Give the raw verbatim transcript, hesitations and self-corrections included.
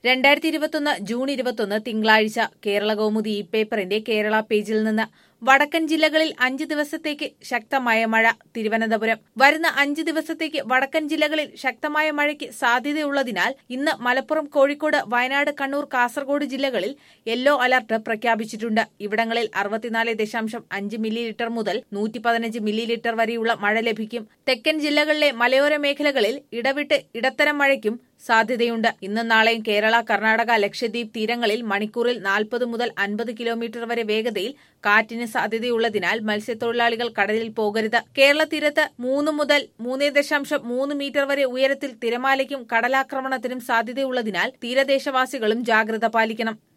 രണ്ടായിരത്തി ഇരുപത്തൊന്ന് ജൂൺ ഇരുപത്തൊന്ന് തിങ്കളാഴ്ച കേരള കൗമുദി ഇ പേപ്പറിന്റെ കേരള പേജിൽ നിന്ന് വടക്കൻ ജില്ലകളിൽ അഞ്ച് ദിവസത്തേക്ക് ശക്തമായ മഴ. തിരുവനന്തപുരം വരുന്ന അഞ്ച് ദിവസത്തേക്ക് വടക്കൻ ജില്ലകളിൽ ശക്തമായ മഴയ്ക്ക് സാധ്യതയുള്ളതിനാൽ ഇന്ന് മലപ്പുറം, കോഴിക്കോട്, വയനാട്, കണ്ണൂർ, കാസർഗോഡ് ജില്ലകളിൽ യെല്ലോ അലർട്ട് പ്രഖ്യാപിച്ചിട്ടുണ്ട്. ഇവിടങ്ങളിൽ അറുപത്തിനാല് ദശാംശം അഞ്ച് മില്ലി ലിറ്റർ മുതൽ നൂറ്റി പതിനഞ്ച് മില്ലി ലിറ്റർ വരെയുള്ള മഴ ലഭിക്കും. തെക്കൻ ജില്ലകളിലെ മലയോര മേഖലകളിൽ ഇടവിട്ട് ഇടത്തരം മഴയ്ക്കും സാധ്യതയുണ്ട്. ഇന്നും നാളെയും കേരള, കർണാടക, ലക്ഷദ്വീപ് തീരങ്ങളിൽ മണിക്കൂറിൽ നാൽപ്പത് മുതൽ അൻപത് കിലോമീറ്റർ വരെ വേഗതയിൽ കാറ്റിന് സാധ്യതയുള്ളതിനാൽ മത്സ്യത്തൊഴിലാളികൾ കടലിൽ പോകരുത്. കേരള തീരത്ത് മൂന്ന് മുതൽ മൂന്ന് ദശാംശം മൂന്ന് മീറ്റർ വരെ ഉയരത്തിൽ തിരമാലയ്ക്കും കടലാക്രമണത്തിനും സാധ്യതയുള്ളതിനാൽ തീരദേശവാസികളും ജാഗ്രത പാലിക്കണം.